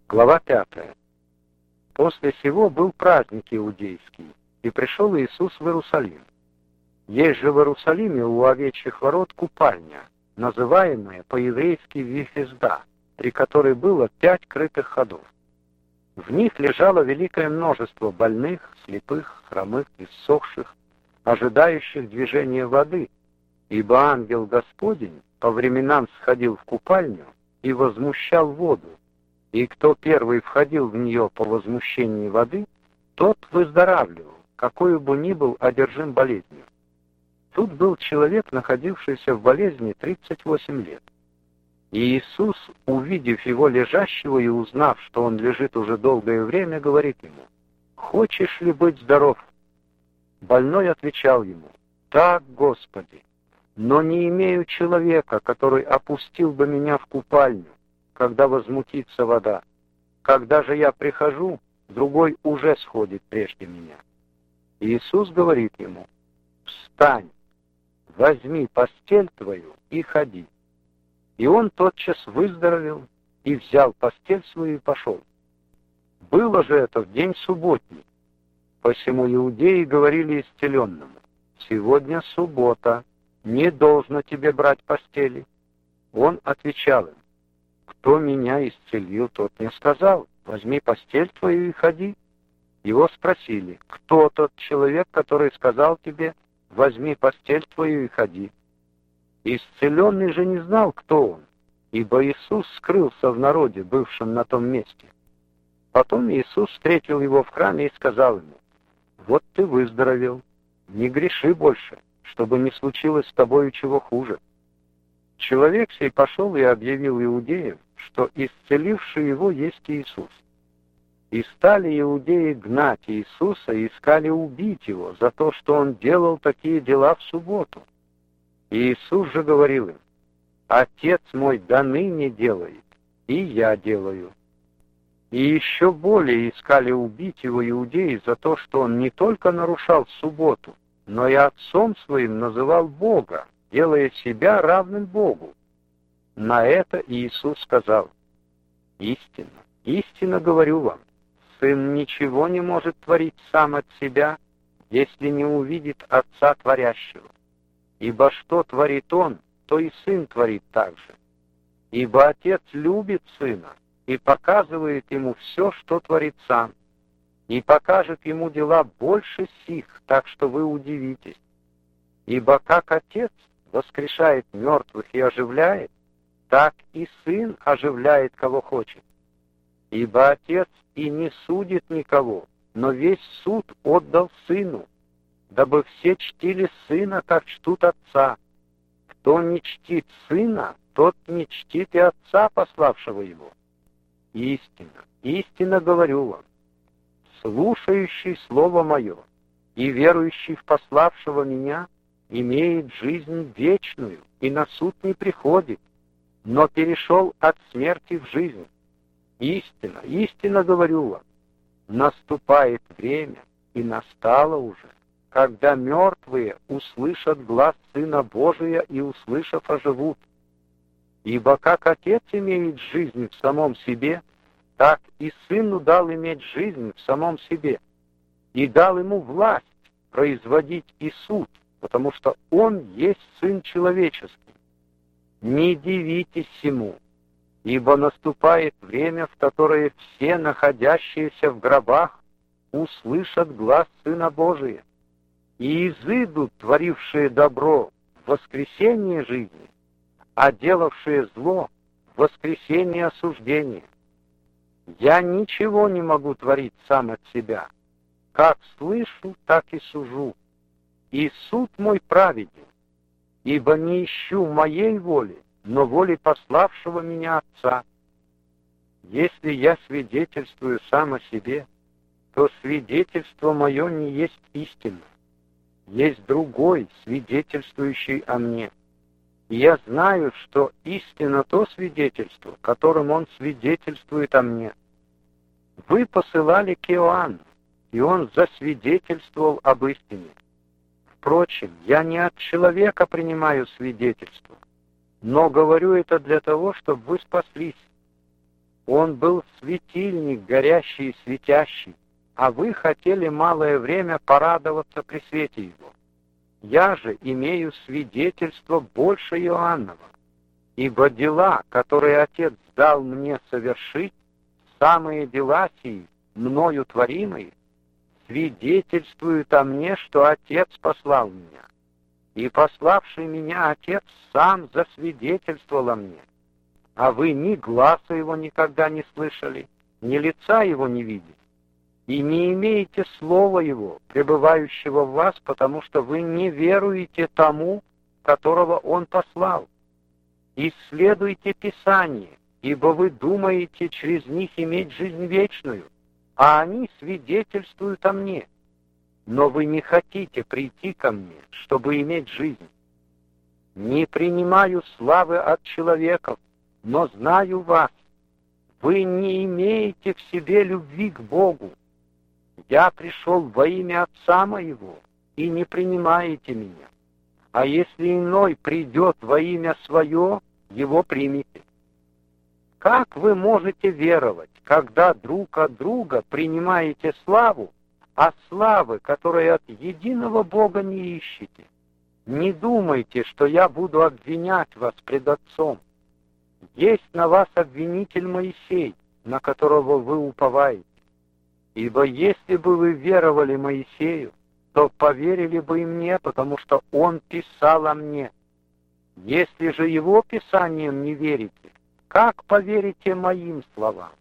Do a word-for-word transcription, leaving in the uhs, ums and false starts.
Глава пятая. После сего был праздник иудейский, и пришел Иисус в Иерусалим. Есть же в Иерусалиме у овечьих ворот купальня, называемая по-еврейски Вифезда, при которой было пять крытых ходов. В них лежало великое множество больных, слепых, хромых, иссохших, ожидающих движения воды, ибо ангел Господень по временам сходил в купальню и возмущал воду, и кто первый входил в нее по возмущении воды, тот выздоравливал, какой бы ни был одержим болезнью. Тут был человек, находившийся в болезни тридцать восемь лет. И Иисус, увидев его лежащего и узнав, что он лежит уже долгое время, говорит ему: «Хочешь ли быть здоров?» Больной отвечал ему: «Так, Господи, но не имею человека, который опустил бы меня в купальню, когда возмутится вода. Когда же я прихожу, другой уже сходит прежде меня». Иисус говорит ему: «Встань, возьми постель твою и ходи». И он тотчас выздоровел и взял постель свою и пошел. Было же это в день субботний. Посему иудеи говорили исцеленному: «Сегодня суббота, не должно тебе брать постели». Он отвечал им: «Кто меня исцелил, тот мне сказал: возьми постель твою и ходи». Его спросили: «Кто тот человек, который сказал тебе: возьми постель твою и ходи?» Исцеленный же не знал, кто он, ибо Иисус скрылся в народе, бывшем на том месте. Потом Иисус встретил его в храме и сказал ему: «Вот ты выздоровел, не греши больше, чтобы не случилось с тобою чего хуже». Человек сей пошел и объявил иудеям, что исцеливший его есть Иисус. И стали иудеи гнать Иисуса и искали убить его за то, что он делал такие дела в субботу. И Иисус же говорил им: «Отец мой доныне делает, и я делаю». И еще более искали убить его иудеи за то, что он не только нарушал субботу, но и отцом своим называл Бога, делая себя равным Богу. На это Иисус сказал: «Истинно, истинно говорю вам, Сын ничего не может творить сам от себя, если не увидит Отца Творящего. Ибо что творит Он, то и Сын творит так же. Ибо Отец любит Сына и показывает Ему все, что творит Сам, и покажет Ему дела больше сих, так что вы удивитесь. Ибо как Отец воскрешает мертвых и оживляет, так и Сын оживляет, кого хочет. Ибо Отец и не судит никого, но весь суд отдал Сыну, дабы все чтили Сына, как чтут Отца. Кто не чтит Сына, тот не чтит и Отца, пославшего Его. Истинно, истинно говорю вам, слушающий Слово Мое и верующий в пославшего Меня имеет жизнь вечную и на суд не приходит, но перешел от смерти в жизнь. Истинно, истинно говорю вам, наступает время, и настало уже, когда мертвые услышат глас Сына Божия и, услышав, оживут. Ибо как Отец имеет жизнь в самом себе, так и Сыну дал иметь жизнь в самом себе, и дал Ему власть производить и суд, потому что Он есть Сын Человеческий. Не дивитесь Ему, ибо наступает время, в которое все, находящиеся в гробах, услышат глас Сына Божия, и изыдут творившие добро в воскресение жизни, а делавшие зло в воскресение осуждения. Я ничего не могу творить сам от себя. Как слышу, так и сужу. И суд мой праведен, ибо не ищу моей воли, но воли пославшего меня Отца. Если я свидетельствую сам о себе, то свидетельство мое не есть истина. Есть другой, свидетельствующий о мне. И я знаю, что истинно то свидетельство, которым он свидетельствует о мне. Вы посылали к Иоанну, и он засвидетельствовал об истине. Впрочем, я не от человека принимаю свидетельство, но говорю это для того, чтобы вы спаслись. Он был светильник, горящий и светящий, а вы хотели малое время порадоваться при свете его. Я же имею свидетельство больше Иоаннова, ибо дела, которые Отец дал мне совершить, самые дела сии, мною творимые, свидетельствуют о мне, что Отец послал меня. И пославший меня Отец сам засвидетельствовал о мне. А вы ни гласа его никогда не слышали, ни лица его не видели, и не имеете слова его, пребывающего в вас, потому что вы не веруете тому, которого он послал. Исследуйте Писание, ибо вы думаете через них иметь жизнь вечную, а они свидетельствуют о мне. Но вы не хотите прийти ко мне, чтобы иметь жизнь. Не принимаю славы от человеков, но знаю вас. Вы не имеете в себе любви к Богу. Я пришел во имя Отца моего, и не принимаете меня. А если иной придет во имя свое, его примите. Как вы можете веровать, когда друг от друга принимаете славу, а славы, которые от единого Бога не ищете? Не думайте, что я буду обвинять вас пред Отцом. Есть на вас обвинитель Моисей, на которого вы уповаете. Ибо если бы вы веровали Моисею, то поверили бы и мне, потому что он писал о мне. Если же его писанием не верите, как поверите моим словам?